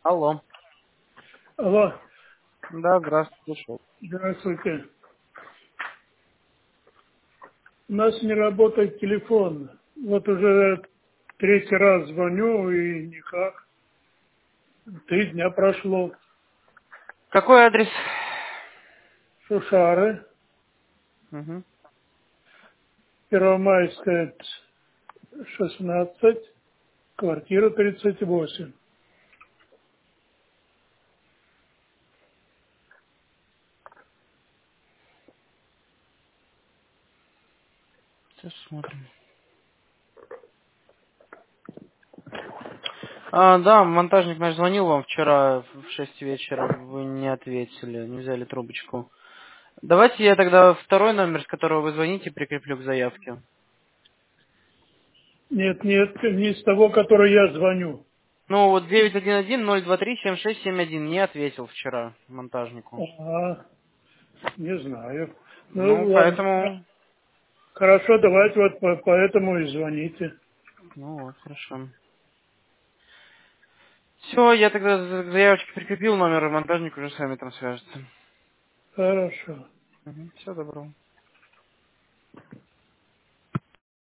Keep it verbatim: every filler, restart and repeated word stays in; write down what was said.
Алло. Алло, Да, здравствуйте, слушаю. здравствуйте. У нас не работает телефон. Вот уже третий раз звоню и никак. Три дня прошло. Какой адрес? Шушары, Угу. Первомайская, шестнадцать, квартира тридцать восемь. Сейчас смотрим. А, да, монтажник наш звонил вам вчера в шесть вечера, вы не ответили, не взяли трубочку. Давайте я тогда второй номер, с которого вы звоните, прикреплю к заявке. Нет, нет, не с того, который я звоню. Ну, вот девять один один ноль два три семь шесть семь один не ответил вчера монтажнику. Ага, не знаю. Ну, Ну, ладно. поэтому... Хорошо, давайте вот по- поэтому и звоните. Ну вот, хорошо. Все, я тогда к заявочке прикрепил номер, и монтажник уже с вами там свяжется. Хорошо. Все, добро.